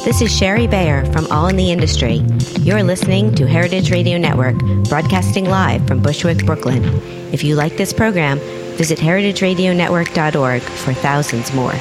This is Sherry Bayer from All in the Industry. You're listening to Heritage Radio Network, broadcasting live from Bushwick, Brooklyn. If you like this program, visit heritageradionetwork.org for thousands more.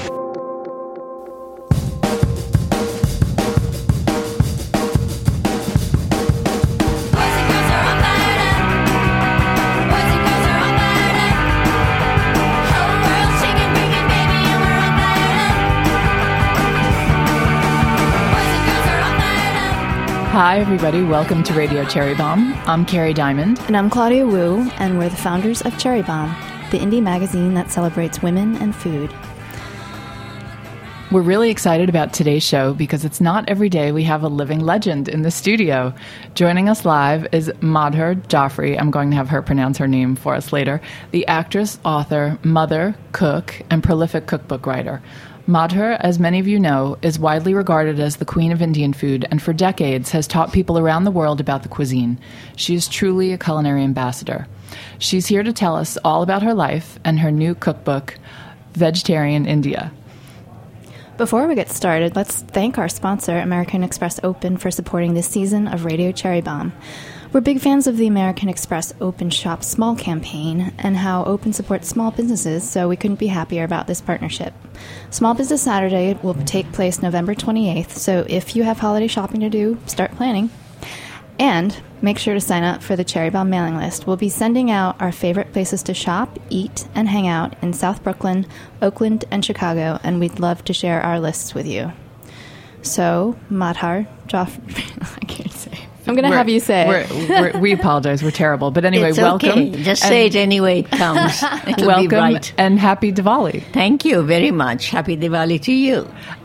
Hi, everybody. Welcome to Radio Cherry Bomb. I'm Carrie Diamond. And I'm Claudia Wu, and we're the founders of Cherry Bomb, the indie magazine that celebrates women and food. We're really excited about today's show because it's not every day we have a living legend in the studio. Joining us live is Madhur Jaffrey. I'm going to have her pronounce her name for us later. The actress, author, mother, cook, and prolific cookbook writer. Madhur, as many of you know, is widely regarded as the queen of Indian food and for decades has taught people around the world about the cuisine. She is truly a culinary ambassador. She's here to tell us all about her life and her new cookbook, Vegetarian India. Before we get started, let's thank our sponsor, American Express Open, for supporting this season of Radio Cherry Bomb. We're big fans of the American Express Open Shop Small campaign and how Open supports small businesses, so we couldn't be happier about this partnership. Small Business Saturday will take place November 28th, so if you have holiday shopping to do, start planning. And make sure to sign up for the Cherry Bomb mailing list. We'll be sending out our favorite places to shop, eat, and hang out in South Brooklyn, Oakland, and Chicago, and we'd love to share our lists with you. So, Madhur Jaffrey, I can't say. I'm going to have you say it. We apologize. We're terrible. But anyway, it's welcome. Okay. Just say it anyway it comes. It'll welcome be right. And happy Diwali. Thank you very much. Happy Diwali to you.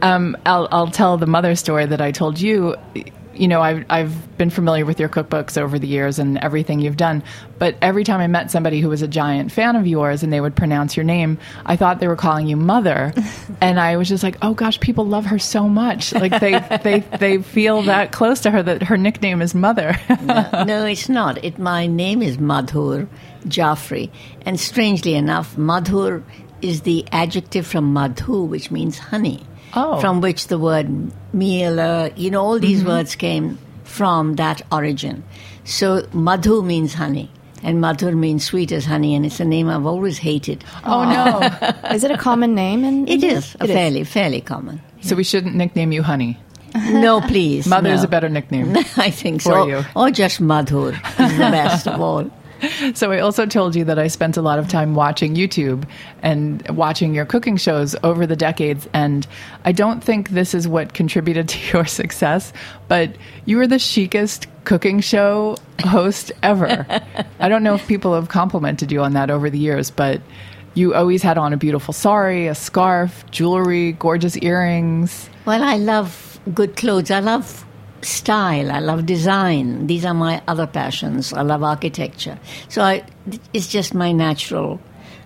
I'll tell the mother story that I told you. You know, I've been familiar with your cookbooks over the years and everything you've done. But every time I met somebody who was a giant fan of yours and they would pronounce your name, I thought they were calling you Mother. And I was just like, oh gosh, people love her so much. Like they feel that close to her that her nickname is Mother. No, it's not. My name is Madhur Jaffrey. And strangely enough, Madhur is the adjective from Madhu, which means honey. Oh. From which the word meal, all these words came from that origin. So Madhu means honey, and Madhur means sweet as honey, and it's a name I've always hated. Oh, no. Is it a common name? It is fairly common. So we shouldn't nickname you Honey. No, please. Mother's no. a better nickname. I think for so. You. Or just Madhur is the best of all. So I also told you that I spent a lot of time watching YouTube and watching your cooking shows over the decades, and I don't think this is what contributed to your success, but you were the chicest cooking show host ever. I don't know if people have complimented you on that over the years, but you always had on a beautiful sari, a scarf, jewelry, gorgeous earrings. Well, I love good clothes. I love style. I love design. These are my other passions. I love architecture. So it's just my natural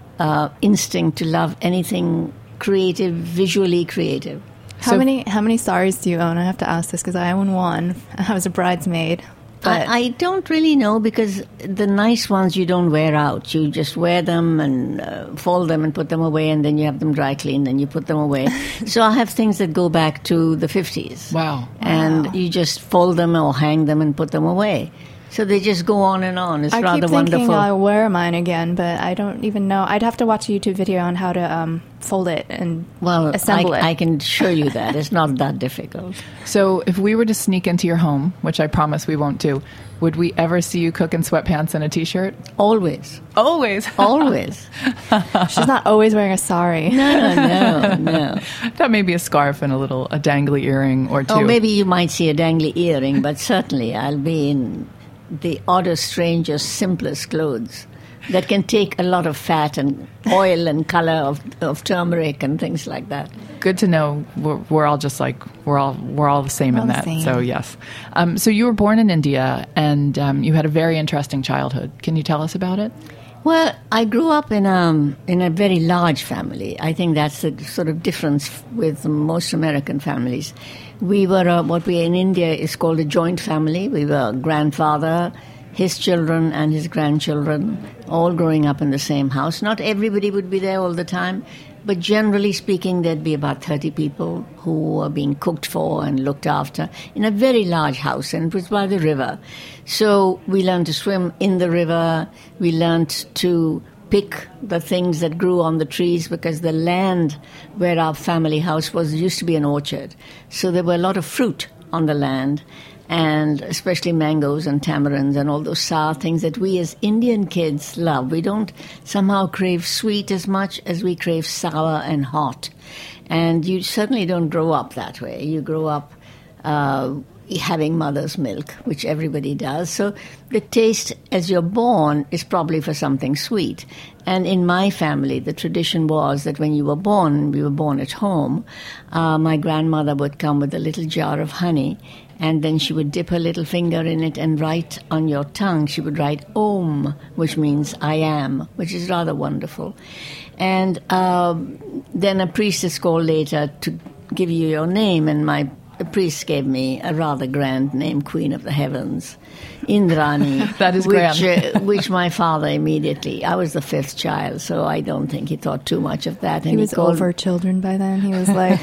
instinct to love anything creative, visually creative. How many saris do you own? I have to ask this because I own one. I was a bridesmaid. But I don't really know because the nice ones you don't wear out. You just wear them and fold them and put them away, and then you have them dry cleaned and you put them away. So I have things that go back to the 50s. Wow. And you just fold them or hang them and put them away. So they just go on and on. It's rather wonderful. I keep thinking I'll wear mine again, but I don't even know. I'd have to watch a YouTube video on how to fold it and assemble it. I can show you that. It's not that difficult. So if we were to sneak into your home, which I promise we won't do, would we ever see you cook in sweatpants and a T-shirt? Always. Always? Always. She's not always wearing a sari. No. That may be a scarf and a dangly earring or two. Or maybe you might see a dangly earring, but certainly I'll be in the oddest, strangest, simplest clothes that can take a lot of fat and oil and color of turmeric and things like that. Good to know. We're all just like we're all the same in that. So yes. So you were born in India and you had a very interesting childhood. Can you tell us about it? Well, I grew up in a very large family. I think that's the sort of difference with most American families. We were what we in India is called a joint family. We were grandfather, his children and his grandchildren, all growing up in the same house. Not everybody would be there all the time, but generally speaking, there'd be about 30 people who were being cooked for and looked after in a very large house, and it was by the river. So we learned to swim in the river. We learned to pick the things that grew on the trees, because the land where our family house was used to be an orchard. So there were a lot of fruit on the land, and especially mangoes and tamarinds and all those sour things that we as Indian kids love. We don't somehow crave sweet as much as we crave sour and hot. And you certainly don't grow up that way. You grow up having mother's milk, which everybody does. So the taste as you're born is probably for something sweet. And in my family, the tradition was that when you were born, we were born at home, my grandmother would come with a little jar of honey, and then she would dip her little finger in it and write on your tongue, she would write Om, which means I am, which is rather wonderful. And then a priest is called later to give you your name, and the priest gave me a rather grand name, Queen of the Heavens, Indrani. That is grand. Which my father immediately, I was the fifth child, so I don't think he thought too much of that. And he was over children by then. He was like...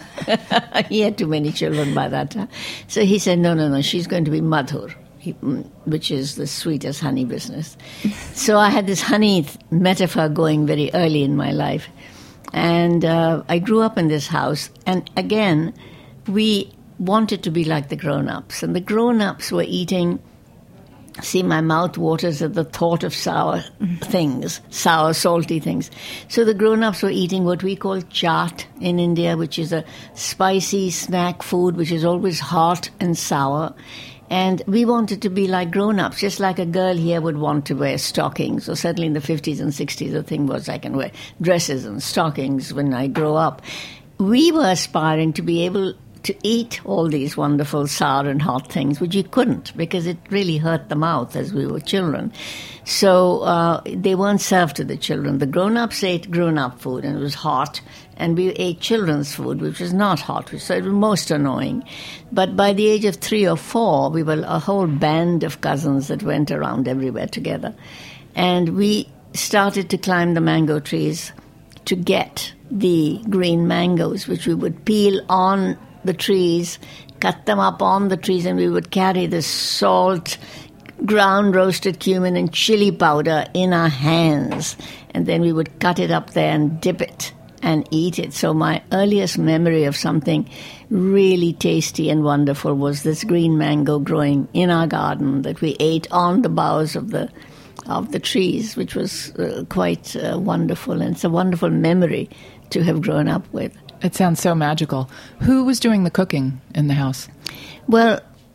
He had too many children by that time. So he said, no, she's going to be Madhur, which is the sweetest honey business. So I had this honey metaphor going very early in my life. And I grew up in this house. And again, we wanted to be like the grown-ups. And the grown-ups were eating... See, my mouth waters at the thought of sour things, sour, salty things. So the grown-ups were eating what we call chaat in India, which is a spicy snack food, which is always hot and sour. And we wanted to be like grown-ups, just like a girl here would want to wear stockings. Or certainly in the 50s and 60s, the thing was I can wear dresses and stockings when I grow up. We were aspiring to be able to eat all these wonderful sour and hot things, which you couldn't because it really hurt the mouth as we were children. So they weren't served to the children. The grown-ups ate grown-up food, and it was hot, and we ate children's food, which was not hot, so it was most annoying. But by the age of 3 or 4, we were a whole band of cousins that went around everywhere together. And we started to climb the mango trees to get the green mangoes, which we would peel on the trees, cut them up on the trees, and we would carry the salt, ground roasted cumin and chili powder in our hands, and then we would cut it up there and dip it and eat it. So my earliest memory of something really tasty and wonderful was this green mango growing in our garden that we ate on the boughs of the trees, which was quite wonderful, and it's a wonderful memory to have grown up with. It sounds so magical. Who was doing the cooking in the house? Well,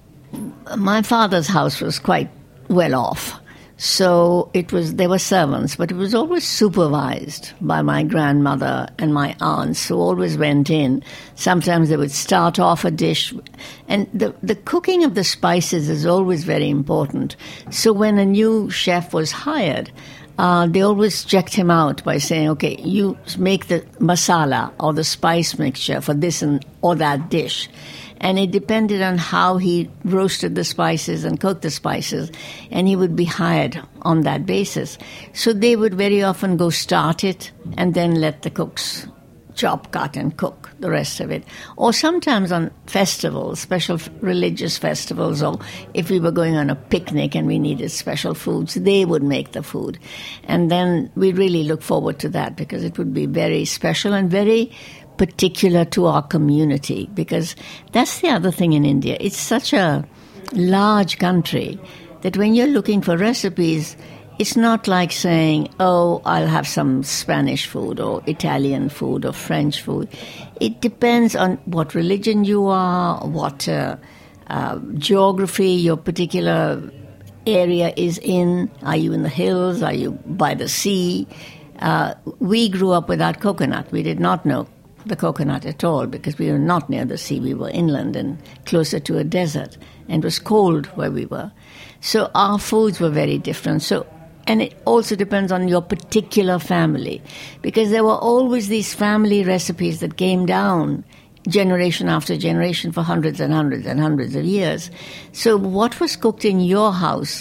my father's house was quite well off. So there were servants, but it was always supervised by my grandmother and my aunts, who always went in. Sometimes they would start off a dish. And the cooking of the spices is always very important. So when a new chef was hired, they always checked him out by saying, okay, you make the masala or the spice mixture for this or that dish. And it depended on how he roasted the spices and cooked the spices, and he would be hired on that basis. So they would very often go start it and then let the cooks chop, cut, and cook the rest of it. Or sometimes on festivals, special religious festivals, or if we were going on a picnic and we needed special foods, they would make the food. And then we really look forward to that because it would be very special and very particular to our community, because that's the other thing in India. It's such a large country that when you're looking for recipes, it's not like saying, oh, I'll have some Spanish food or Italian food or French food. It depends on what religion you are, what geography your particular area is in. Are you in the hills? Are you by the sea? We grew up without coconut. We did not know the coconut at all because we were not near the sea. We were inland and closer to a desert, and it was cold where we were. So our foods were very different. And it also depends on your particular family, because there were always these family recipes that came down generation after generation for hundreds and hundreds and hundreds of years. So what was cooked in your house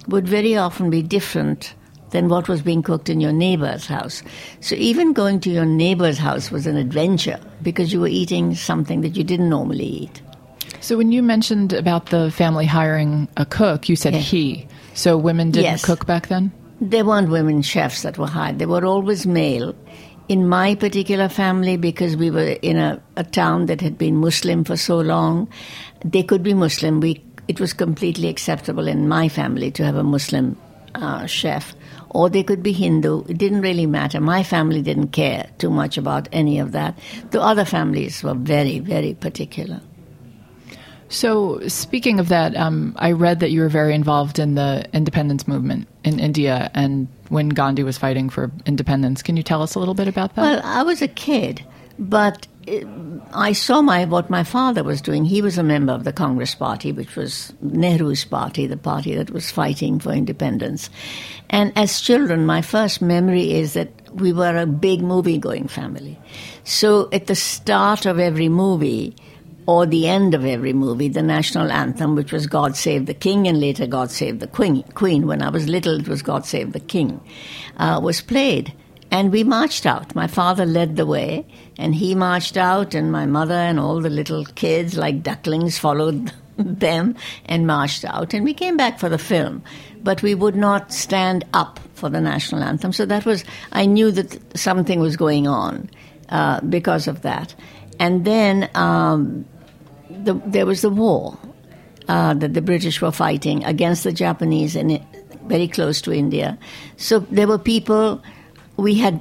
would very often be different than what was being cooked in your neighbor's house. So even going to your neighbor's house was an adventure because you were eating something that you didn't normally eat. So when you mentioned about the family hiring a cook, you said he. So women didn't cook back then? There weren't women chefs that were hired. They were always male. In my particular family, because we were in a town that had been Muslim for so long, they could be Muslim. It was completely acceptable in my family to have a Muslim chef. Or they could be Hindu. It didn't really matter. My family didn't care too much about any of that. The other families were very, very particular. So speaking of that, I read that you were very involved in the independence movement in India and when Gandhi was fighting for independence. Can you tell us a little bit about that? Well, I was a kid, but I saw what my father was doing. He was a member of the Congress Party, which was Nehru's party, the party that was fighting for independence. And as children, my first memory is that we were a big movie-going family. So at the start of every movie, or the end of every movie, the national anthem, which was God Save the King, and later God Save the Queen. When I was little, it was God Save the King, was played. And we marched out. My father led the way, and he marched out, and my mother and all the little kids, like ducklings, followed them and marched out. And we came back for the film, but we would not stand up for the national anthem. So I knew that something was going on because of that. And then there was the war that the British were fighting against the Japanese very close to India. So there were people. We had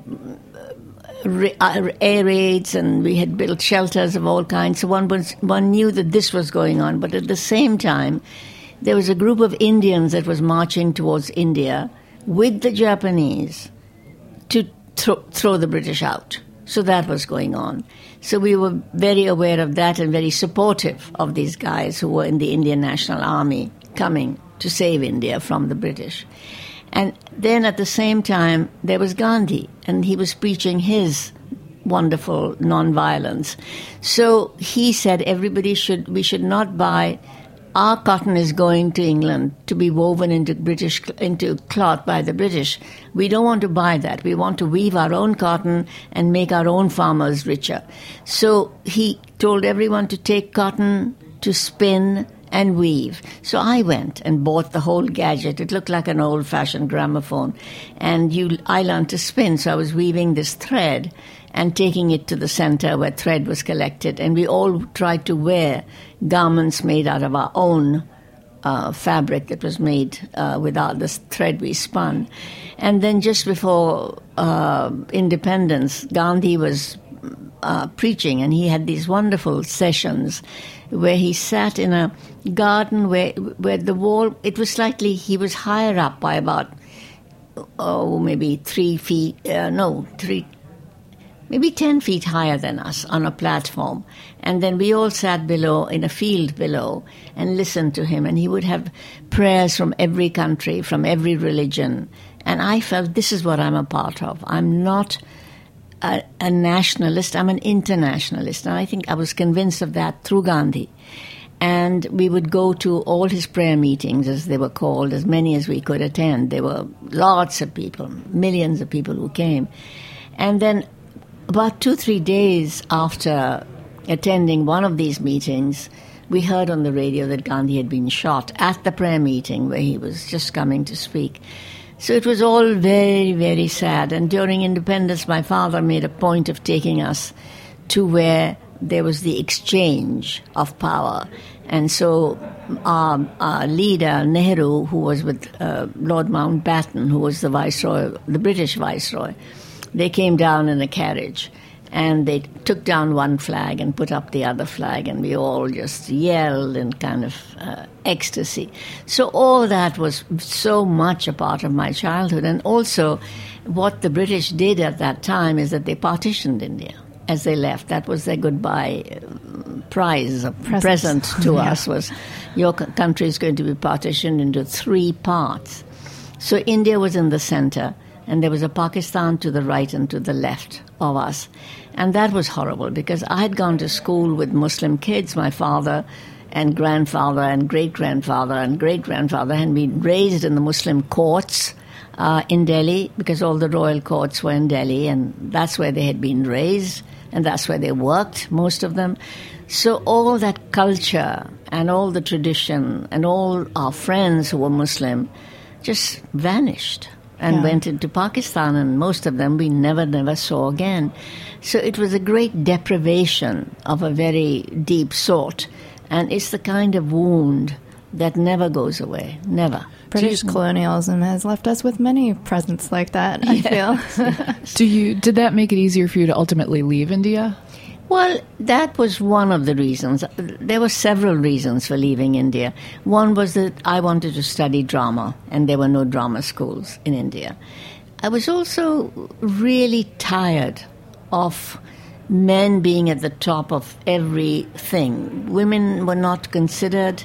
air raids and we had built shelters of all kinds. So one knew that this was going on. But at the same time, there was a group of Indians that was marching towards India with the Japanese to throw the British out. So that was going on. So we were very aware of that and very supportive of these guys who were in the Indian National Army coming to save India from the British. And then at the same time, there was Gandhi, and he was preaching his wonderful nonviolence. So he said we should not buy. Our cotton is going to England to be woven into cloth by the British. We don't want to buy that. We want to weave our own cotton and make our own farmers richer. So he told everyone to take cotton, to spin and weave. So I went and bought the whole gadget. It looked like an old-fashioned gramophone. And I learned to spin, so I was weaving this thread and taking it to the center where thread was collected. And we all tried to wear garments made out of our own fabric that was made without this thread we spun. And then just before independence, Gandhi was preaching, and he had these wonderful sessions where he sat in a garden where the wall, he was higher up by about, maybe 3 feet, maybe 10 feet higher than us on a platform. And then we all sat below, in a field below, and listened to him. And he would have prayers from every country, from every religion. And I felt this is what I'm a part of. I'm not a nationalist, I'm an internationalist. And I think I was convinced of that through Gandhi. And we would go to all his prayer meetings, as they were called, as many as we could attend. There were lots of people, millions of people who came. And then about 2-3 days after attending one of these meetings, we heard on the radio that Gandhi had been shot at the prayer meeting where he was just coming to speak. So it was all very, very sad. And during independence, my father made a point of taking us to where there was the exchange of power. And so our leader, Nehru, who was with Lord Mountbatten, who was the Viceroy, the British Viceroy, they came down in a carriage. And they took down one flag and put up the other flag, and we all just yelled in kind of ecstasy. So all that was so much a part of my childhood. And also what the British did at that time is that they partitioned India as they left. That was their goodbye present to us, was your country is going to be partitioned into 3 parts. So India was in the center, and there was a Pakistan to the right and to the left of us. And that was horrible because I had gone to school with Muslim kids. My father and grandfather and great-grandfather and great-grandfather had been raised in the Muslim courts in Delhi, because all the royal courts were in Delhi, and that's where they had been raised, and that's where they worked, most of them. So all that culture and all the tradition and all our friends who were Muslim just vanished and went into Pakistan, and most of them we never saw again. So it was a great deprivation of a very deep sort, and it's the kind of wound that never goes away, never. British colonialism has left us with many presents like that, I feel. Did that make it easier for you to ultimately leave India? Well, that was one of the reasons. There were several reasons for leaving India. One was that I wanted to study drama, and there were no drama schools in India. I was also really tired of men being at the top of everything. Women were not considered.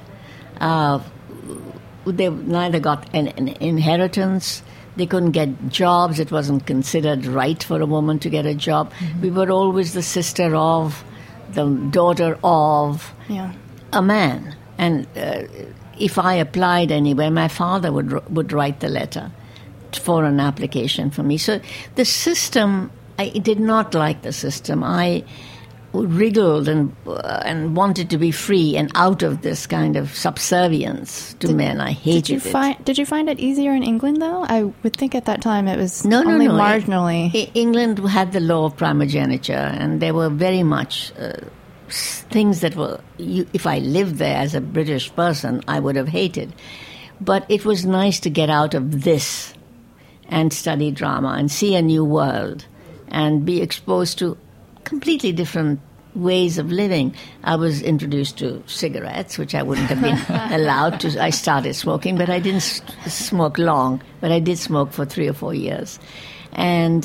They neither got an inheritance. They couldn't get jobs. It wasn't considered right for a woman to get a job. Mm-hmm. We were always the sister of, the daughter of a man. And if I applied anywhere, my father would write the letter for an application for me. So the system, I did not like the system. I wriggled and wanted to be free and out of this kind of subservience to men. I hated it. Did you find it easier in England, though? I would think at that time it was only marginally. England had the law of primogeniture, and there were very much things that were, if I lived there as a British person, I would have hated. But it was nice to get out of this and study drama and see a new world and be exposed to completely different ways of living. I was introduced to cigarettes, which I wouldn't have been allowed to. I started smoking, but I didn't smoke long, but I did smoke for 3 or 4 years. And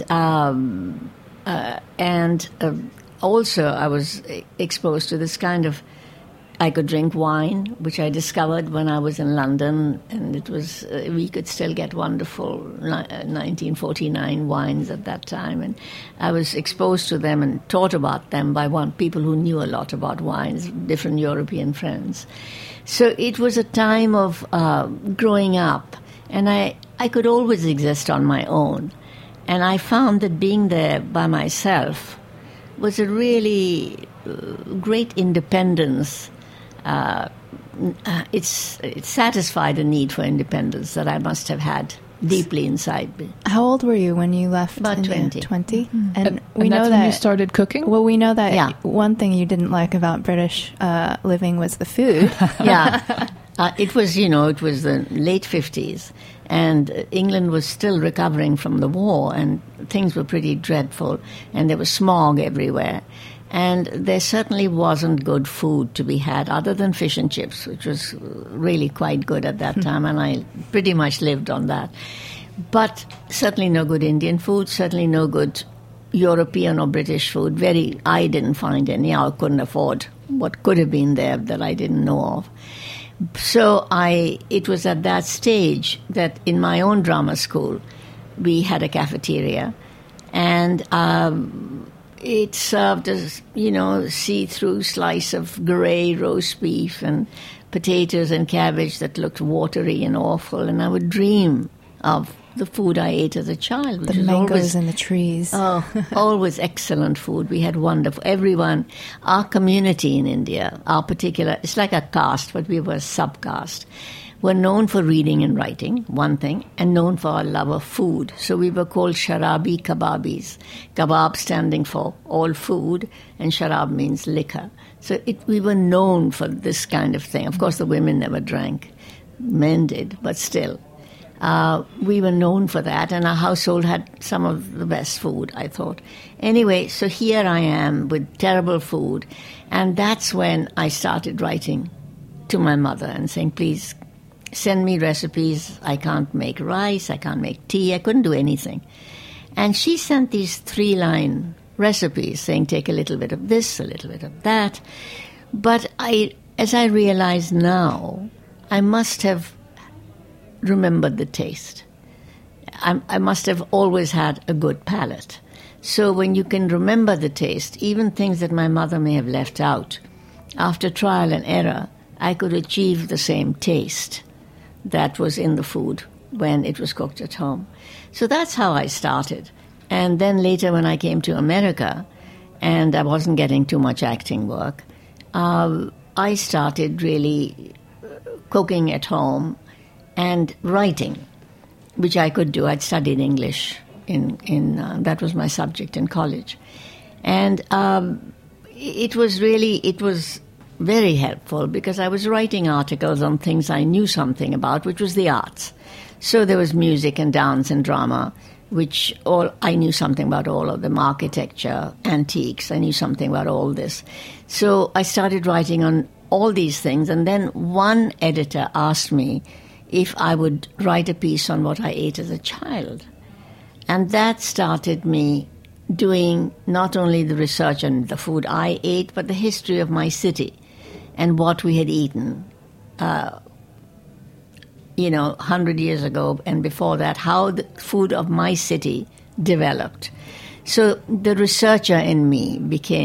also I was exposed to this kind of, I could drink wine, which I discovered when I was in London, and it was we could still get wonderful 1949 wines at that time, and I was exposed to them and taught about them by people who knew a lot about wines, different European friends. So it was a time of growing up, and I could always exist on my own, and I found that being there by myself was a really great independence. It satisfied a need for independence that I must have had deeply inside me. How old were you when you left? About 20. 20? Mm-hmm. And we know that's that when you started cooking? Well, we know that one thing you didn't like about British living was the food. It was the late 50s, and England was still recovering from the war, and things were pretty dreadful, and there was smog everywhere. And there certainly wasn't good food to be had other than fish and chips, which was really quite good at that time, and I pretty much lived on that. But certainly no good Indian food, certainly no good European or British food. I didn't find any. I couldn't afford what could have been there that I didn't know of. So it was at that stage that in my own drama school, we had a cafeteria, and it served as, see-through slice of grey roast beef and potatoes and cabbage that looked watery and awful. And I would dream of the food I ate as a child. The mangoes and the trees. Oh, always excellent food. We had wonderful. Everyone, our community in India, it's like a caste, but we were a subcaste. We're known for reading and writing, one thing, and known for our love of food. So we were called Sharabi Kababis. Kabab standing for all food, and Sharab means liquor. So we were known for this kind of thing. Of course, the women never drank. Men did, but still. We were known for that, and our household had some of the best food, I thought. Anyway, so here I am with terrible food, and that's when I started writing to my mother and saying, please, send me recipes. I can't make rice, I can't make tea, I couldn't do anything. And she sent these 3-line recipes saying, take a little bit of this, a little bit of that. But as I realize now, I must have remembered the taste. I must have always had a good palate. So when you can remember the taste, even things that my mother may have left out, after trial and error, I could achieve the same taste that was in the food when it was cooked at home. So that's how I started. And then later when I came to America and I wasn't getting too much acting work, I started really cooking at home and writing, which I could do. I'd studied English that was my subject in college. And it was very helpful because I was writing articles on things I knew something about, which was the arts. So there was music and dance and drama, which I knew something about all of them, architecture, antiques. I knew something about all this. So I started writing on all these things, and then one editor asked me if I would write a piece on what I ate as a child. And that started me doing not only the research on the food I ate, but the history of my city and what we had eaten 100 years ago and before that, how the food of my city developed. So the researcher in me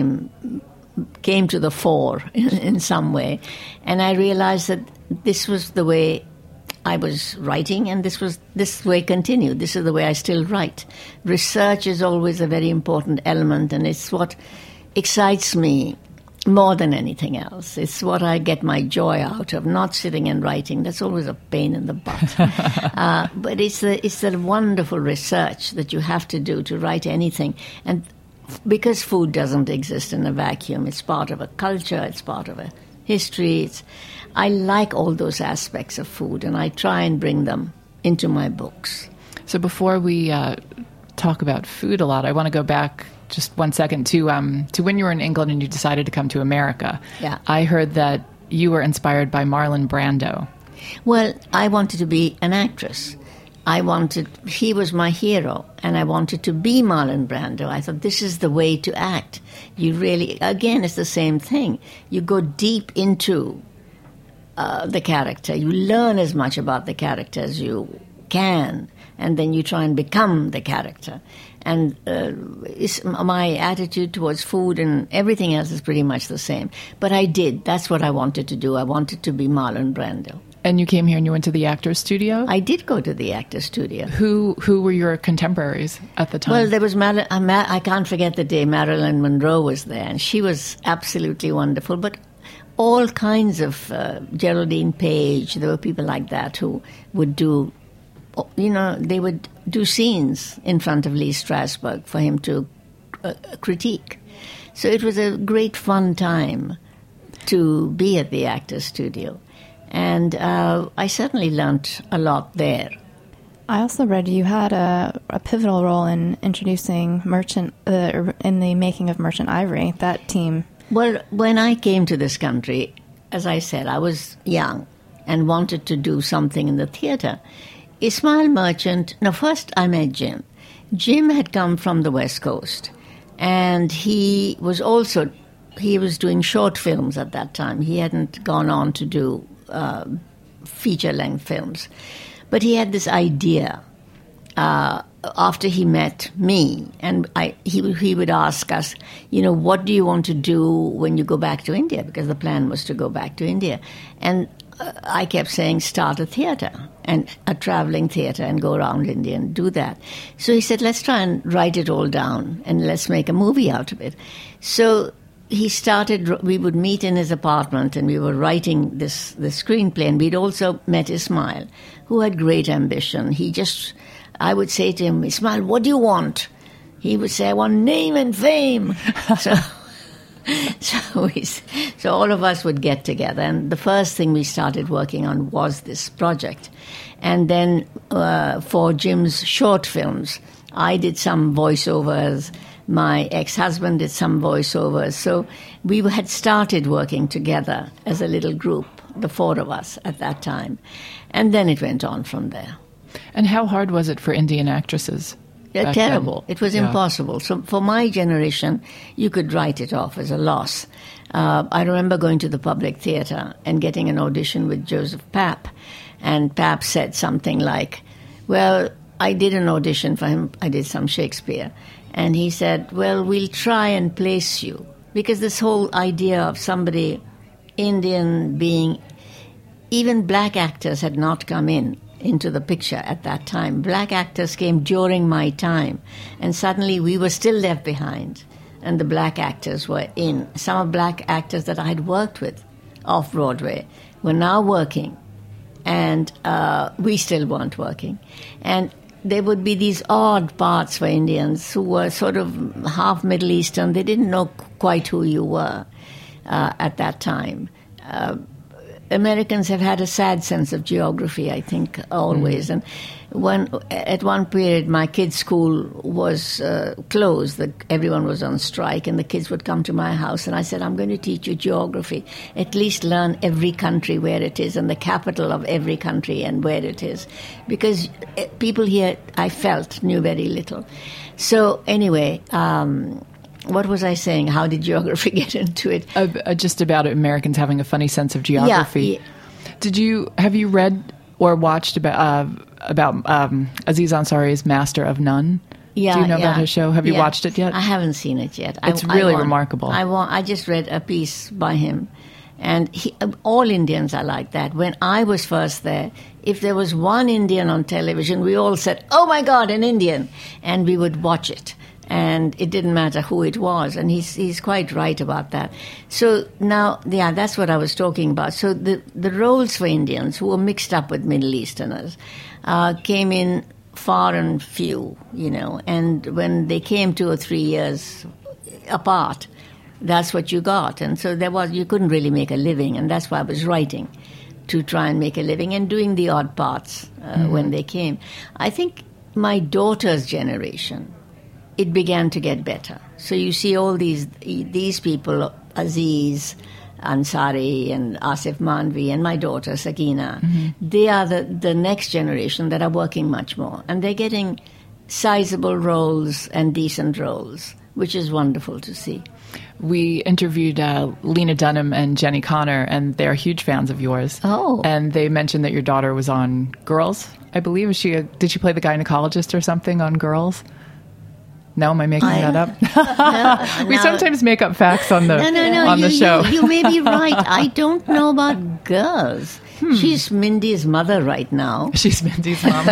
came to the fore in some way, and I realized that this was the way I was writing, and this way continued. This is the way I still write. Research is always a very important element, and it's what excites me more than anything else. It's what I get my joy out of, not sitting and writing. That's always a pain in the butt. But it's the wonderful research that you have to do to write anything. And because food doesn't exist in a vacuum, it's part of a culture, it's part of a history. I like all those aspects of food, and I try and bring them into my books. So before we talk about food a lot, I want to go back just 1 second to when you were in England and you decided to come to America. Yeah. I heard that you were inspired by Marlon Brando. Well, I wanted to be an actress. He was my hero, and I wanted to be Marlon Brando. I thought this is the way to act. You really, again, it's the same thing. You go deep into the character. You learn as much about the character as you can, and then you try and become the character. And my attitude towards food and everything else is pretty much the same. But I did. That's what I wanted to do. I wanted to be Marlon Brando. And you came here and you went to the Actors Studio? I did go to the Actors Studio. Who were your contemporaries at the time? Well, there was I can't forget the day Marilyn Monroe was there, and she was absolutely wonderful. But all kinds of Geraldine Page, there were people like that who would do, they would do scenes in front of Lee Strasberg for him to critique. So it was a great fun time to be at the Actors Studio. And I certainly learnt a lot there. I also read you had a pivotal role in introducing in the making of Merchant Ivory, that team. Well, when I came to this country, as I said, I was young and wanted to do something in the theatre. Ismail Merchant, first I met Jim. Jim had come from the West Coast, and he was doing short films at that time. He hadn't gone on to do feature-length films. But he had this idea after he met me, and he would ask us, what do you want to do when you go back to India? Because the plan was to go back to India. And I kept saying, start a theatre, and a traveling theatre, and go around India and do that. So he said, let's try and write it all down, and let's make a movie out of it. So he started, we would meet in his apartment, and we were writing the screenplay, and we'd also met Ismail, who had great ambition. I would say to him, Ismail, what do you want? He would say, I want name and fame. So all of us would get together, and the first thing we started working on was this project. And then for Jim's short films, I did some voiceovers, my ex-husband did some voiceovers. So we had started working together as a little group, the four of us at that time. And then it went on from there. And how hard was it for Indian actresses? Terrible. It was impossible. So for my generation, you could write it off as a loss. I remember going to the Public Theatre and getting an audition with Joseph Papp. And Papp said something like, well, I did an audition for him. I did some Shakespeare. And he said, well, we'll try and place you. Because this whole idea of somebody Indian being, even black actors had not come into the picture at that time. Black actors came during my time, and suddenly we were still left behind, and the black actors were in. Some of black actors that I had worked with off-Broadway were now working, and we still weren't working. And there would be these odd parts for Indians who were sort of half Middle Eastern. They didn't know quite who you were at that time. Americans have had a sad sense of geography, I think, always. And at one period, my kids' school was closed. Everyone was on strike, and the kids would come to my house, and I said, I'm going to teach you geography. At least learn every country where it is and the capital of every country and where it is. Because people here, I felt, knew very little. So anyway, what was I saying? How did geography get into it? Just about Americans having a funny sense of geography. Yeah. Have you read or watched about Aziz Ansari's Master of None? Yeah, do you know about his show? Have you watched it yet? I haven't seen it yet. It's really remarkable. I just read a piece by him. And all Indians are like that. When I was first there, if there was one Indian on television, we all said, oh my God, an Indian. And we would watch it. And it didn't matter who it was. And he's quite right about that. So now, that's what I was talking about. So the roles for Indians who were mixed up with Middle Easterners came in far and few, and when they came 2 or 3 years apart, that's what you got. And so you couldn't really make a living, and that's why I was writing, to try and make a living and doing the odd parts when they came. I think my daughter's generation, it began to get better. So you see all these people, Aziz Ansari and Asif Manvi and my daughter Sakina, they are the next generation that are working much more. And they're getting sizable roles and decent roles, which is wonderful to see. We interviewed Lena Dunham and Jenny Connor, and they're huge fans of yours. Oh. And they mentioned that your daughter was on Girls, I believe. Did she play the gynecologist or something on Girls? No, am I making that up? We sometimes make up facts on the the show. You may be right. I don't know about Girls. She's Mindy's mother right now. She's Mindy's mom.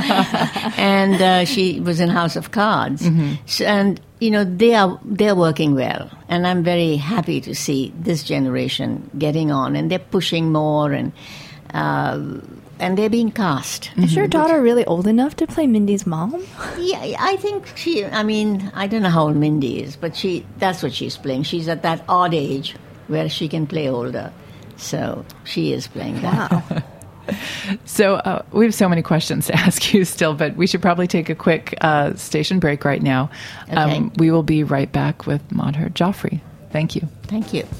And she was in House of Cards. So, and, they're working well. And I'm very happy to see this generation getting on. And they're pushing more and they're being cast. Is your daughter really old enough to play Mindy's mom? Yeah, I think I don't know how old Mindy is, but that's what she's playing. She's at that odd age where she can play older. So she is playing that. Wow. So we have so many questions to ask you still, but we should probably take a quick station break right now. Okay. We will be right back with Madhur Jaffrey. Thank you. Thank you.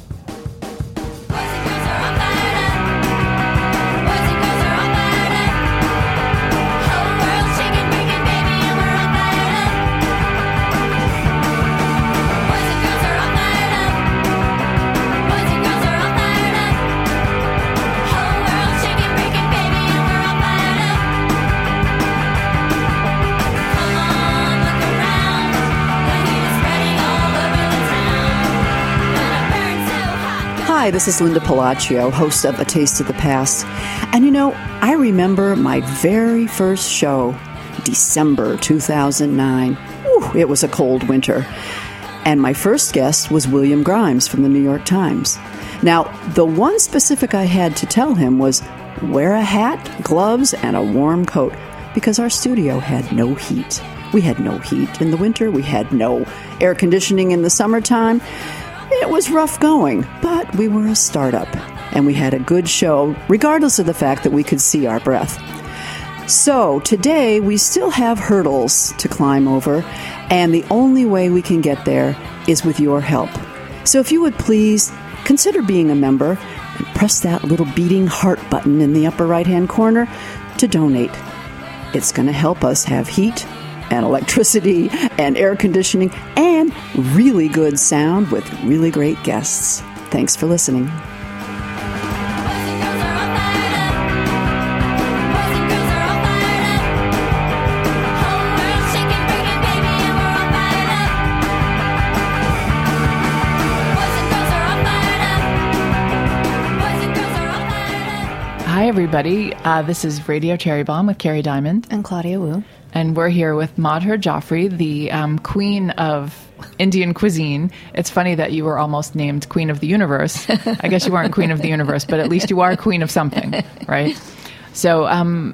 Hi, this is Linda Palacio, host of A Taste of the Past. And I remember my very first show, December 2009. Ooh, it was a cold winter. And my first guest was William Grimes from the New York Times. Now, the one specific I had to tell him was wear a hat, gloves, and a warm coat, because our studio had no heat. We had no heat in the winter. We had no air conditioning in the summertime. It was rough going, but we were a startup, and we had a good show, regardless of the fact that we could see our breath. So today, we still have hurdles to climb over, and the only way we can get there is with your help. So if you would please consider being a member and press that little beating heart button in the upper right-hand corner to donate. It's going to help us have heat and electricity and air conditioning and really good sound with really great guests. Thanks for listening. Hi, everybody. This is Radio Cherry Bomb with Carrie Diamond. And Claudia Wu. And we're here with Madhur Jaffrey, the queen of Indian cuisine. It's funny that you were almost named Queen of the Universe. I guess you weren't Queen of the Universe, but at least you are Queen of something, right? So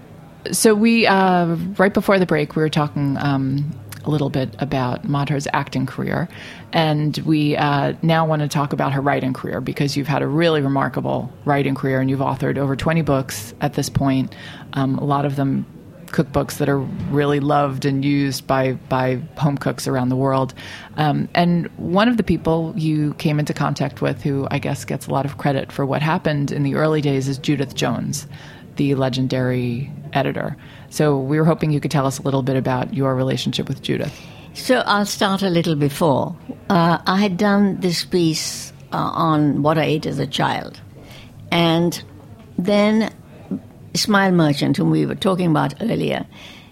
we, right before the break, we were talking a little bit about Madhur's acting career. And we now want to talk about her writing career, because you've had a really remarkable writing career, and you've authored over 20 books at this point, a lot of them cookbooks that are really loved and used by home cooks around the world. And one of the people you came into contact with, who I guess gets a lot of credit for what happened in the early days, is Judith Jones, the legendary editor. So we were hoping you could tell us a little bit about your relationship with Judith. So I'll start a little before. I had done this piece on what I ate as a child. And then Ismail Merchant, whom we were talking about earlier,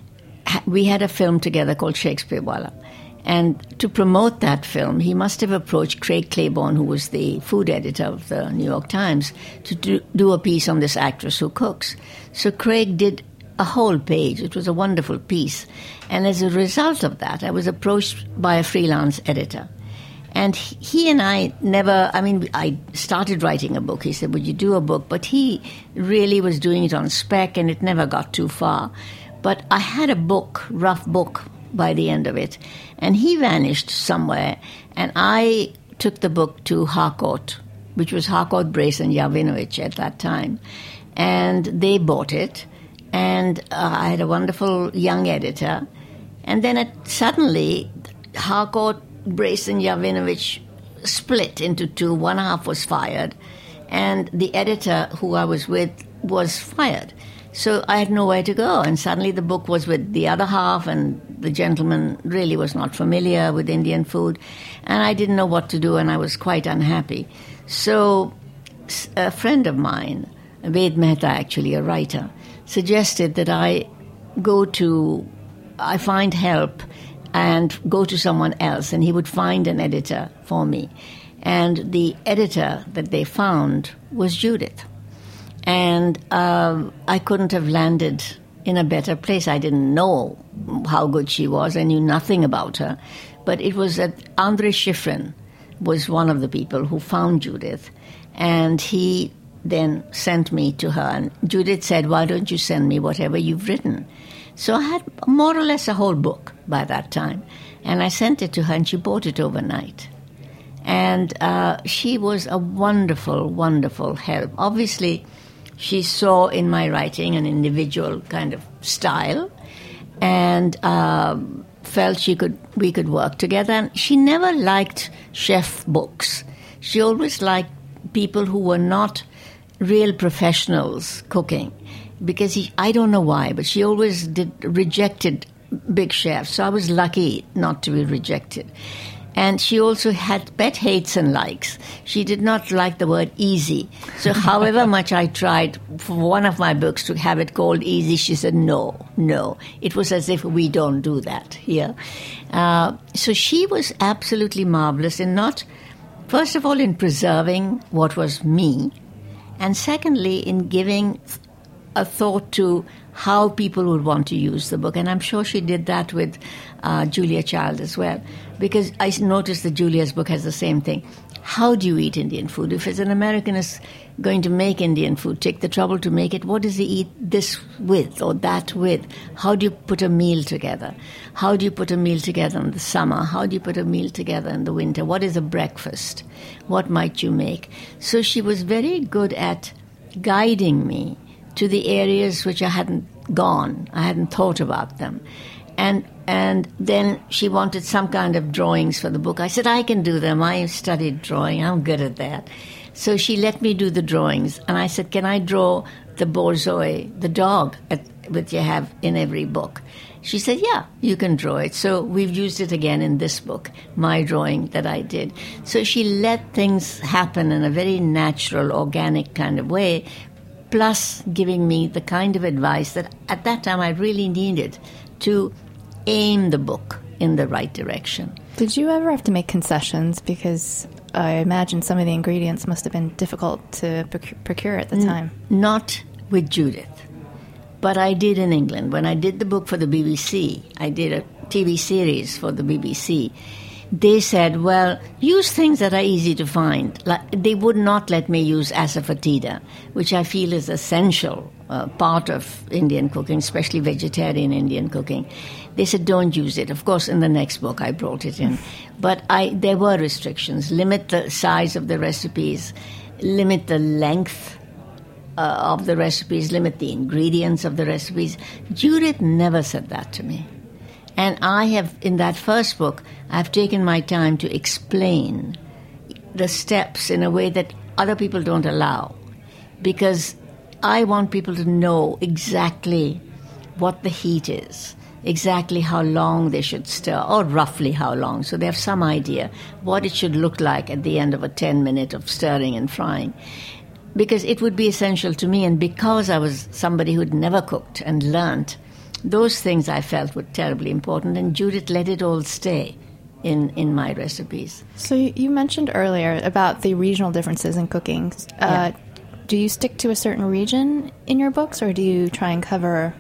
we had a film together called Shakespeare Wala. And to promote that film, he must have approached Craig Claiborne, who was the food editor of the New York Times, to do a piece on this actress who cooks. So Craig did a whole page. It was a wonderful piece. And as a result of that, I was approached by a freelance editor. And he and I I started writing a book. He said, would you do a book? But he really was doing it on spec, and it never got too far. But I had a rough book by the end of it. And he vanished somewhere. And I took the book to Harcourt, which was Harcourt, Brace and Yarvinovich at that time. And they bought it. And I had a wonderful young editor. And then suddenly, Harcourt, Brace and Yarvinovich split into two. One half was fired, and the editor who I was with was fired. So I had nowhere to go, and suddenly the book was with the other half, and the gentleman really was not familiar with Indian food, and I didn't know what to do, and I was quite unhappy. So a friend of mine, Ved Mehta, actually a writer, suggested that I find help and go to someone else, and he would find an editor for me. And the editor that they found was Judith. And I couldn't have landed in a better place. I didn't know how good she was. I knew nothing about her. But it was that Andrei Shifrin was one of the people who found Judith. And he then sent me to her. And Judith said, why don't you send me whatever you've written? So I had more or less a whole book by that time. And I sent it to her, and she bought it overnight. And she was a wonderful, wonderful help. Obviously, she saw in my writing an individual kind of style, and felt we could work together. And she never liked chef books. She always liked people who were not real professionals cooking. Because I don't know why, but she always rejected big chefs. So I was lucky not to be rejected. And she also had pet hates and likes. She did not like the word easy. So however much I tried for one of my books to have it called easy, she said, no. It was as if we don't do that here. So she was absolutely marvelous first of all, in preserving what was me, and secondly, in giving a thought to how people would want to use the book. And I'm sure she did that with Julia Child as well, because I noticed that Julia's book has the same thing. How do you eat Indian food? If as an American is going to make Indian food, take the trouble to make it, what does he eat this with or that with? How do you put a meal together? How do you put a meal together in the summer? How do you put a meal together in the winter? What is a breakfast? What might you make? So she was very good at guiding me to the areas which I hadn't gone. I hadn't thought about them. And then she wanted some kind of drawings for the book. I said, I can do them. I studied drawing. I'm good at that. So she let me do the drawings. And I said, can I draw the borzoi, the dog that you have in every book? She said, yeah, you can draw it. So we've used it again in this book, my drawing that I did. So she let things happen in a very natural, organic kind of way, plus giving me the kind of advice that at that time I really needed to aim the book in the right direction. Did you ever have to make concessions? Because I imagine some of the ingredients must have been difficult to procure at the time. Not with Judith. But I did in England. When I did the book for the BBC, I did a TV series for the BBC. They said, well, use things that are easy to find. Like, they would not let me use asafoetida, which I feel is essential part of Indian cooking, especially vegetarian Indian cooking. They said, don't use it. Of course, in the next book, I brought it in. But there were restrictions. Limit the size of the recipes, limit the length of the recipes, limit the ingredients of the recipes. Judith never said that to me. And I have, in that first book, I've taken my time to explain the steps in a way that other people don't allow. Because I want people to know exactly what the heat is, exactly how long they should stir, or roughly how long, so they have some idea what it should look like at the end of a 10-minute of stirring and frying. Because it would be essential to me, and because I was somebody who'd never cooked and learnt, those things I felt were terribly important, and Judith let it all stay in my recipes. So you mentioned earlier about the regional differences in cooking. Yeah. Do you stick to a certain region in your books, or do you try and cover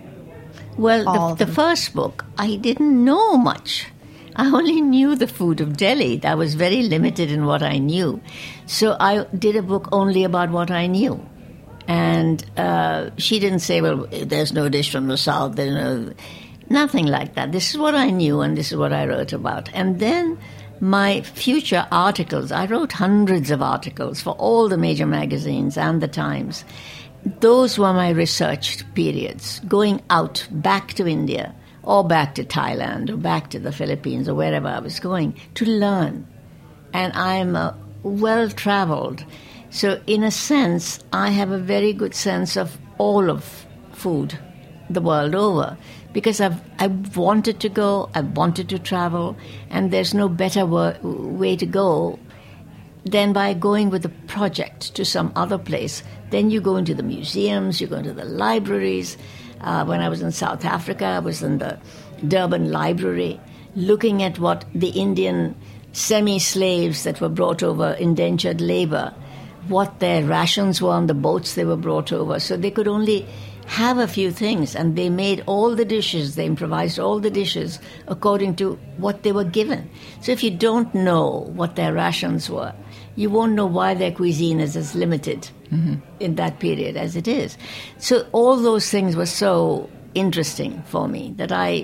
Well, the first book, I didn't know much. I only knew the food of Delhi. I was very limited in what I knew. So I did a book only about what I knew. And she didn't say, well, there's no dish from the South. There's no... Nothing like that. This is what I knew, and this is what I wrote about. And then my future articles, I wrote hundreds of articles for all the major magazines and the Times. Those were my research periods, going out back to India or back to Thailand or back to the Philippines or wherever I was going to learn. And I'm well-traveled. So in a sense, I have a very good sense of all of food the world over, because I wanted to go, I wanted to travel, and there's no better way to go than by going with a project to some other place. Then you go into the museums, you go into the libraries. When I was in South Africa, I was in the Durban Library, looking at what the Indian semi-slaves that were brought over, indentured labor, what their rations were on the boats they were brought over. So they could only have a few things, and they made all the dishes, they improvised all the dishes according to what they were given. So if you don't know what their rations were, you won't know why their cuisine is as limited in that period as it is. So all those things were so interesting for me that I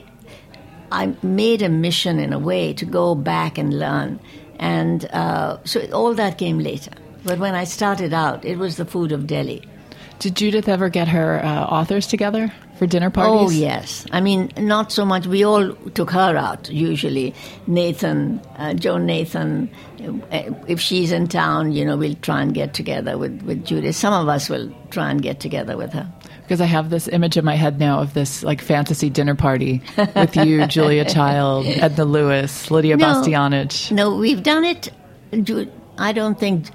made a mission in a way to go back and learn. And so all that came later. But when I started out, it was the food of Delhi. Did Judith ever get her authors together for dinner parties? Oh, yes. I mean, not so much. We all took her out, usually. Nathan, Joan Nathan. If she's in town, we'll try and get together with Judith. Some of us will try and get together with her. Because I have this image in my head now of this fantasy dinner party with you, Julia Child, Edna Lewis, Lydia Bastianich. No, we've done it. I don't think...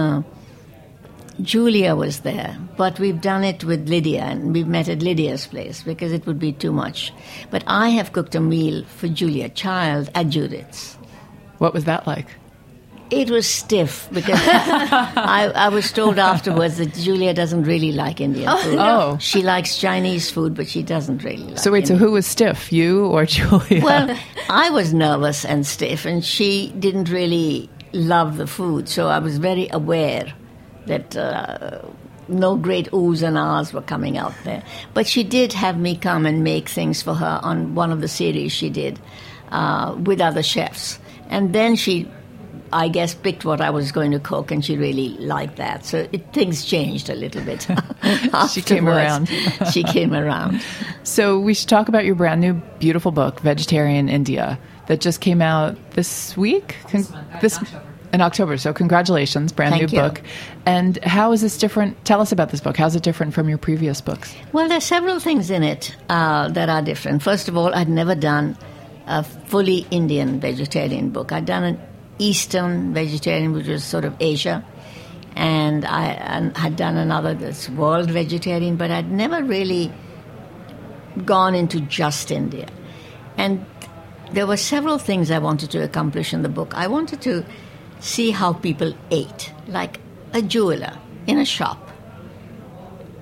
Julia was there, but we've done it with Lydia, and we've met at Lydia's place because it would be too much. But I have cooked a meal for Julia Child at Judith's. What was that like? It was stiff because I was told afterwards that Julia doesn't really like Indian food. Oh. She likes Chinese food, but she doesn't really like So wait, Indian. So who was stiff, you or Julia? Well, I was nervous and stiff, and she didn't really love the food, so I was very aware that no great oohs and ahs were coming out there. But she did have me come and make things for her on one of the series she did with other chefs. And then she, I guess, picked what I was going to cook, and she really liked that. So things changed a little bit. She came around. She came around. So we should talk about your brand new beautiful book, Vegetarian India, that just came out this week? In October. So congratulations, brand Thank new you. book. And how is this different? Tell us about this book. How's it different from your previous books? Well, there's several things in it that are different. First of all, I'd never done a fully Indian vegetarian book. I'd done an Eastern vegetarian, which was sort of Asia, and I had done another that's world vegetarian, but I'd never really gone into just India. And there were several things I wanted to accomplish in the book. I wanted to see how people ate, like a jeweler in a shop.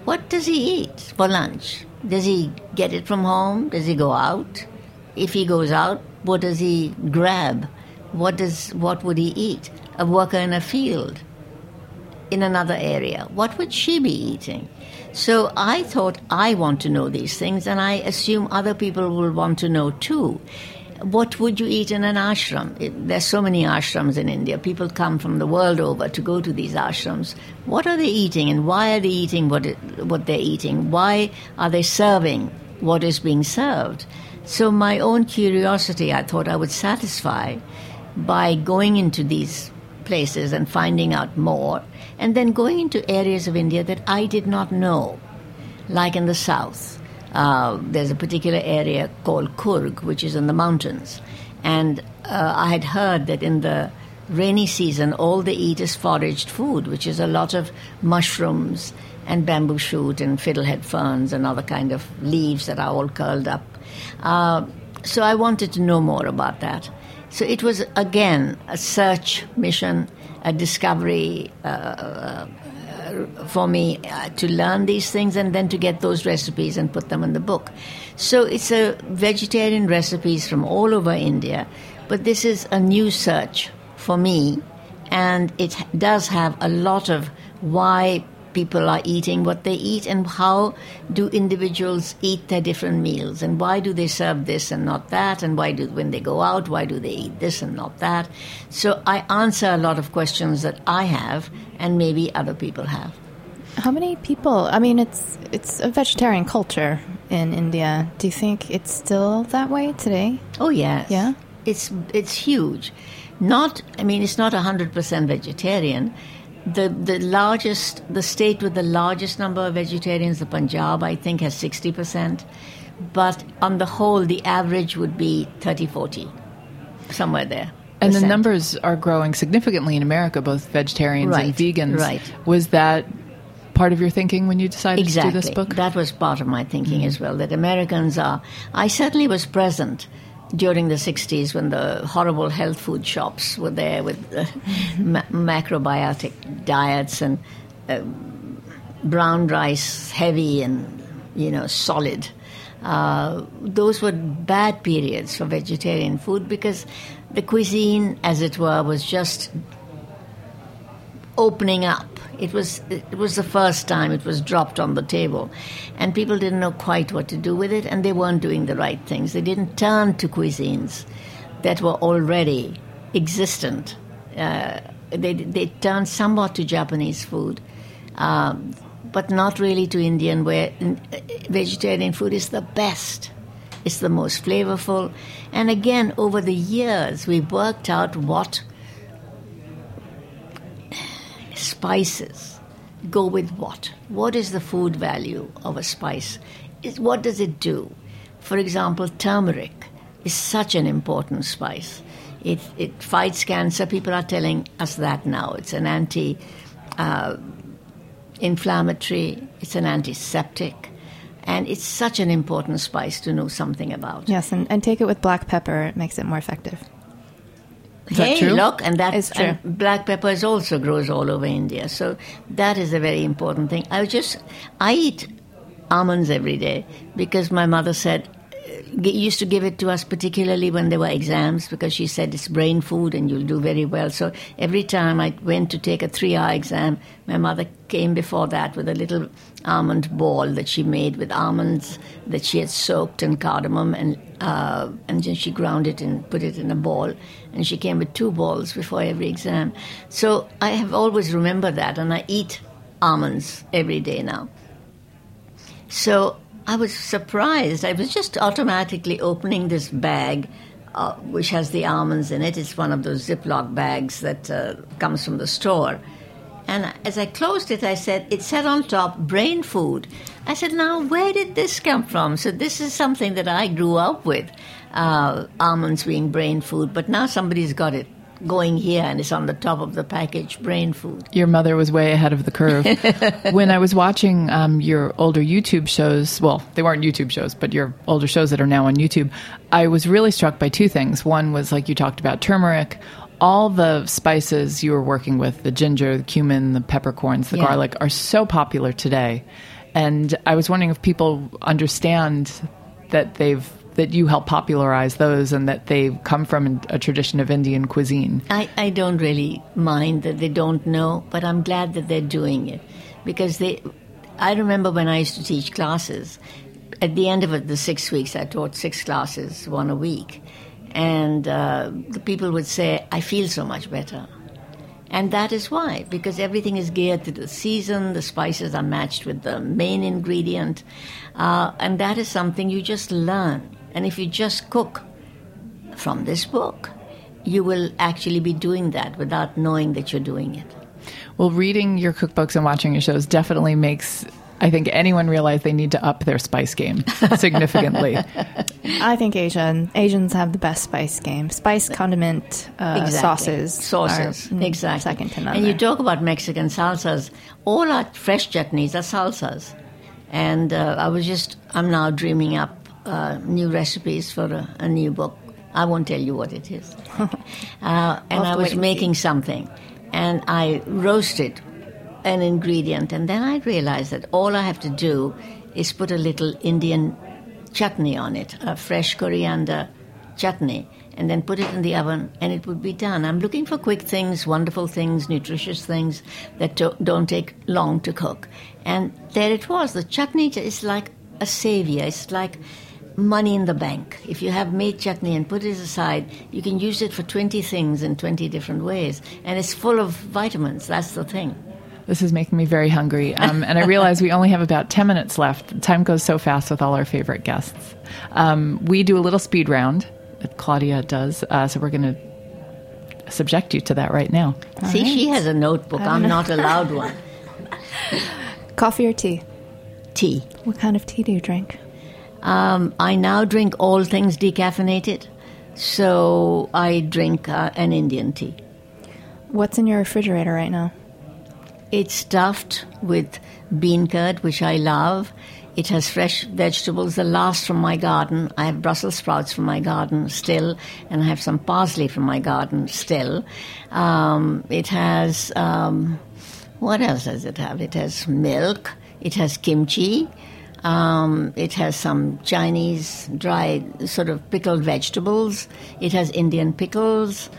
what does he eat for lunch? Does he get it from home? Does he go out? If he goes out, what does he grab? What would he eat? A worker in a field, in another area, what would she be eating? So I thought, I want to know these things, and I assume other people will want to know too. What would you eat in an ashram? There's so many ashrams in India. People come from the world over to go to these ashrams. What are they eating, and why are they eating what they're eating? Why are they serving what is being served? So my own curiosity, I thought I would satisfy by going into these places and finding out more, and then going into areas of India that I did not know, like in the south. There's a particular area called Coorg, which is in the mountains. And I had heard that in the rainy season, all they eat is foraged food, which is a lot of mushrooms and bamboo shoot and fiddlehead ferns and other kind of leaves that are all curled up. So I wanted to know more about that. So it was, again, a search mission, a discovery for me to learn these things and then to get those recipes and put them in the book. So it's a vegetarian recipes from all over India, but this is a new search for me, and it does have a lot of why people are eating what they eat and how do individuals eat their different meals and why do they serve this and not that, and when they go out, why do they eat this and not that. So I answer a lot of questions that I have and maybe other people have. How many people, I mean, it's a vegetarian culture in India. Do you think it's still that way today? Oh, yes. Yeah? It's huge. It's not 100% vegetarian. The state with the largest number of vegetarians, the Punjab, I think, has 60%. But on the whole, the average would be 30-40, somewhere there. And the numbers are growing significantly in America, both vegetarians and vegans. Right. Was that part of your thinking when you decided to do this book? That was part of my thinking as well, that Americans are... I certainly was present during the 60s when the horrible health food shops were there with macrobiotic diets and brown rice, heavy and, solid. Those were bad periods for vegetarian food because the cuisine, as it were, was just opening up. It was the first time it was dropped on the table, and people didn't know quite what to do with it, and they weren't doing the right things. They didn't turn to cuisines that were already existent. They turned somewhat to Japanese food, but not really to Indian, where vegetarian food is the best. It's the most flavorful. And again, over the years, we worked out what spices go with what. What is the food value of a spice? What does it do? For example, turmeric is such an important spice. It fights cancer. People are telling us that now. It's an anti-inflammatory. It's an antiseptic. And it's such an important spice to know something about. Yes, and take it with black pepper. It makes it more effective. Is that true? Look, and It's true. And black pepper also grows all over India. So that is a very important thing. I eat almonds every day because my mother used to give it to us particularly when there were exams because she said it's brain food and you'll do very well. So every time I went to take a 3-hour exam, my mother came before that with a little almond ball that she made with almonds that she had soaked in cardamom and then she ground it and put it in a ball. And she came with 2 balls before every exam. So I have always remembered that, and I eat almonds every day now. So I was surprised. I was just automatically opening this bag, which has the almonds in it. It's one of those Ziploc bags that comes from the store. And as I closed it, I said, it said on top, brain food. I said, now, where did this come from? So this is something that I grew up with, almonds being brain food. But now somebody's got it going here, and it's on the top of the package, brain food. Your mother was way ahead of the curve. When I was watching your older YouTube shows, well, they weren't YouTube shows, but your older shows that are now on YouTube, I was really struck by 2 things. One was, like you talked about, turmeric. All the spices you were working with, the ginger, the cumin, the peppercorns, the garlic, are so popular today. And I was wondering if people understand that you help popularize those and that they come from a tradition of Indian cuisine. I don't really mind that they don't know, but I'm glad that they're doing it. Because I remember when I used to teach classes, at the end of the 6 weeks, I taught 6 classes, 1 a week. And the people would say, I feel so much better. And that is why, because everything is geared to the season, the spices are matched with the main ingredient, and that is something you just learn. And if you just cook from this book, you will actually be doing that without knowing that you're doing it. Well, reading your cookbooks and watching your shows definitely makes, I think, anyone realize they need to up their spice game significantly. I think Asians have the best spice game. Spice, condiment, sauces. Are, exactly. Second to none. And you talk about Mexican salsas. All our fresh chutneys are salsas. And I'm now dreaming up new recipes for a new book. I won't tell you what it is. And I was making something. And I roasted an ingredient. And then I realized that all I have to do is put a little Indian chutney on it, a fresh coriander chutney, and then put it in the oven, and it would be done. I'm looking for quick things, wonderful things, nutritious things that don't take long to cook. And there it was. The chutney is like a savior. It's like money in the bank. If you have made chutney and put it aside, you can use it for 20 things in 20 different ways. And it's full of vitamins. That's the thing. This is making me very hungry. And I realize we only have about 10 minutes left. Time goes so fast with all our favorite guests. We do a little speed round. Claudia does. So we're going to subject you to that right now. See, right. She has a notebook. I'm not allowed one. Coffee or tea? Tea. What kind of tea do you drink? I now drink all things decaffeinated. So I drink an Indian tea. What's in your refrigerator right now? It's stuffed with bean curd, which I love. It has fresh vegetables, the last from my garden. I have Brussels sprouts from my garden still, and I have some parsley from my garden still. It has, what else does it have? It has milk. It has kimchi. It has some Chinese dried sort of pickled vegetables. It has Indian pickles.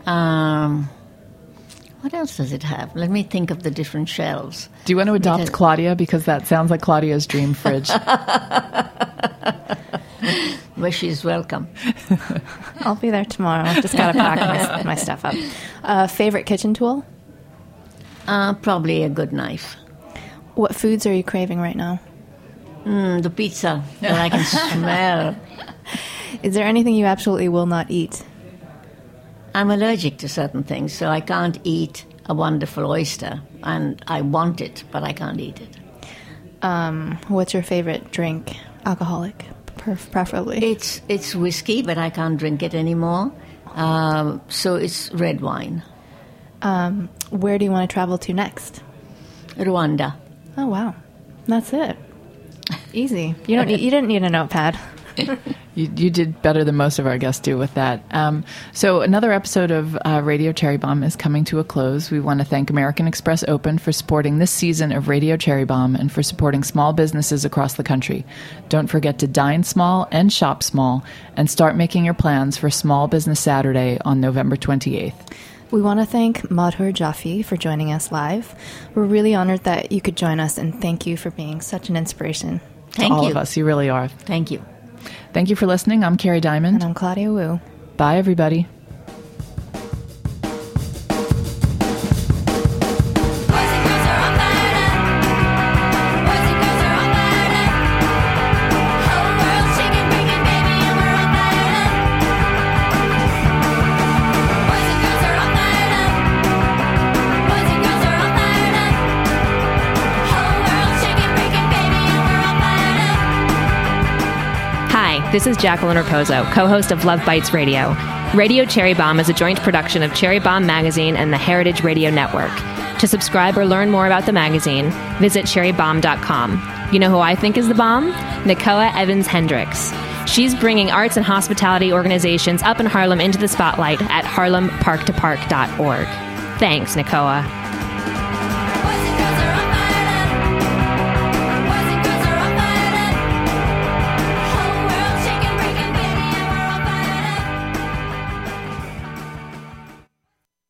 What else does it have? Let me think of the different shelves. Do you want to adopt Claudia? Because that sounds like Claudia's dream fridge. Well, she's welcome. I'll be there tomorrow. I've just got to pack my stuff up. Favorite kitchen tool? Probably a good knife. What foods are you craving right now? The pizza that I can smell. Is there anything you absolutely will not eat? I'm allergic to certain things, so I can't eat a wonderful oyster. And I want it, but I can't eat it. What's your favorite drink? Alcoholic, preferably. It's whiskey, but I can't drink it anymore. So it's red wine. Where do you want to travel to next? Rwanda. Oh, wow. That's it. Easy. You didn't need a notepad. You did better than most of our guests do with that. So another episode of Radio Cherry Bomb is coming to a close. We want to thank American Express Open for supporting this season of Radio Cherry Bomb and for supporting small businesses across the country. Don't forget to dine small and shop small and start making your plans for Small Business Saturday on November 28th. We want to thank Madhur Jaffe for joining us live. We're really honored that you could join us, and thank you for being such an inspiration. Thank you. All of us. You really are. Thank you. Thank you for listening. I'm Carrie Diamond. And I'm Claudia Wu. Bye, everybody. This is Jacqueline Raposo, co-host of Love Bites Radio. Radio Cherry Bomb is a joint production of Cherry Bomb Magazine and the Heritage Radio Network. To subscribe or learn more about the magazine, visit cherrybomb.com. You know who I think is the bomb? Nicoa Evans Hendricks. She's bringing arts and hospitality organizations up in Harlem into the spotlight at harlemparktopark.org. Thanks, Nicoa.